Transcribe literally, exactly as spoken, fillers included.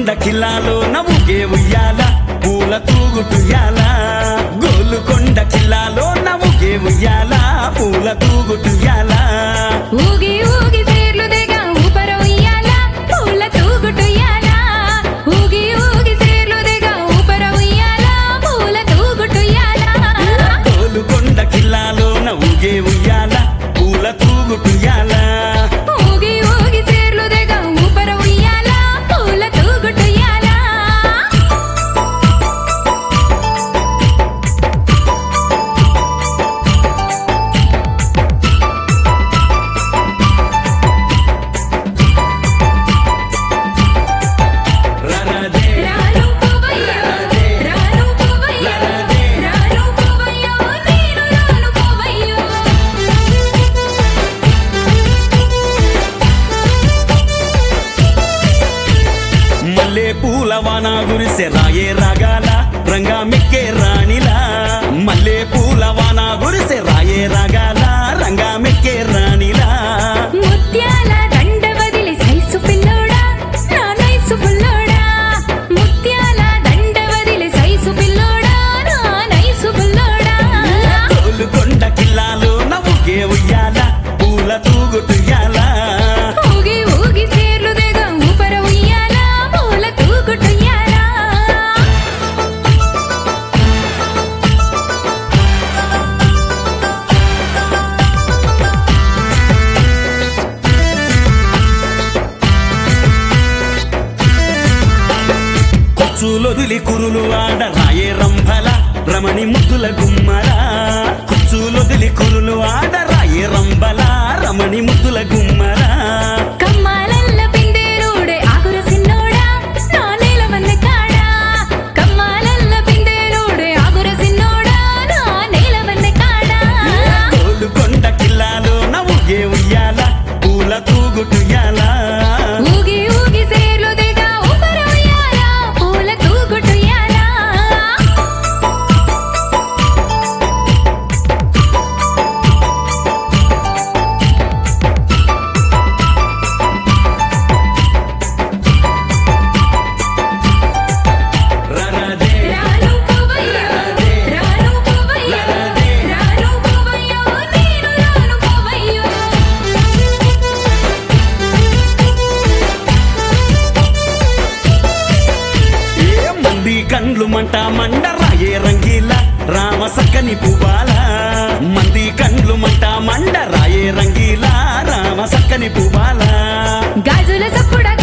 గోలుకొండ కిల్లాలో నవ్వుగే ఉయ్యాల పూల తూగుటుయాల గోలుకొండ కిల్లాలో నవ్వుగే ఉయ్యాల పూల తూగుటుయాల ఊగి ఊగి సేర్లు దిగా ఊపర ఉయ్యాల పూల తూగుటుయాల ఊగి ఊగి సేర్లు దిగా ఊపర ఉయ్యాల పూల తూగుటుయాల గోలుకొండ కిల్లాలో నవ్వుగే ఉయ్యాల పూల తూగుటుయాల ఊగి ఊగి సేర్లు దిగా ఊపర ఉయ్యాల పూల తూగుటుయాల రాను పోవయ్యో రాను పోవయ్యో రాను పోవయ్యో నేను రాను పోవయ్యో మల్లె పూల వాన గురిసె రాయే రాగాల రంగా మెక్కే రాణిలా మల్లె పూల వాన గురిసె రాయే రాగాల రంగా మెక్కే రాణిలా ముత్యాల దండ వదిలి సైసు పిల్లోడా నా నైసు పుల్లోడా ముత్యాల దండ వదిలి సైసు పిల్లోడా నా నైసు పుల్లోడా గోలుకొండ కిల్లాలో నవ్వుగే ఉయ్యాల పూల తూగుటుయాల ఊగి ఊగి సేర్లు దిగా ఊపర ఉయ్యాల పూల తూగుటుయ్యాల కుచ్చులొదిలి కురులు ఆడ రాయే రంభల రమణి ముద్దుల గుమ్మల కుచ్చులొదిలి కురులు ఆడ రాయే రంభల రమణి ముద్దుల గుమ్మల కమ్మాలల్ల పిందేరుడే ఆగుర సిన్నోడా నా నేల వన్నె కాడా కమ్మాలల్ల పిందేరుడే ఆగుర సిన్నోడా నా నేల వన్నె కాడా గోలుకొండ కిల్లాలో నవ్వుగే ఉయ్యాల పూల తూగుటుయాల ఊగి ఊగి సేర్లు దిగా ఊపర ఉయ్యాల పూల తూగుటుయ్యాల రరదే రాను పోవయ్యో రాను పోవయ్యో రాను పోవయ్యో నేను రాను పోవయ్యో ఏ మంది కండ్లు మంట మండ రాయే రంగీల రామ సక్కని పువ్వాల మంది కండ్లు మంట మండ రాయే రంగీల రామ సక్కని పువ్వాల గాజుల సప్పుడ